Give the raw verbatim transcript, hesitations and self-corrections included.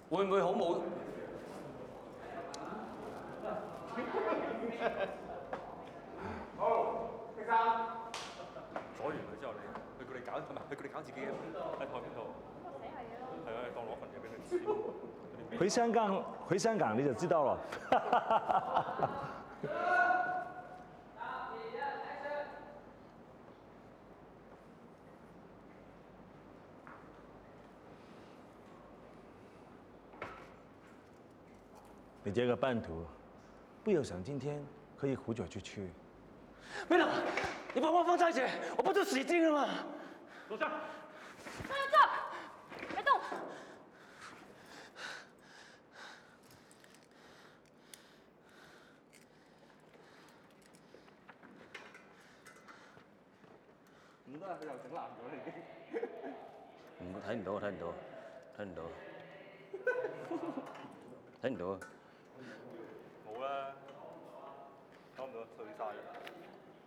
會唔會好冇？ 好，第三。 阻完佢之後，你佢佢哋搞係咪？佢佢哋搞自己嘅喺台邊度。 寫下嘢咯。 係啊，當攞份嘢俾佢燒。 回香港，回香港你就知道了。你这个叛徒，不要想今天可以胡走出去。 没能，你把我放在一起，我不就死定了吗？ 坐下。 站住！别动！ 唔得啊！佢又整爛咗啦已經。 唔睇唔到，睇唔到，睇唔到，睇唔到啊！ 冇啦，睇唔到，碎晒啦。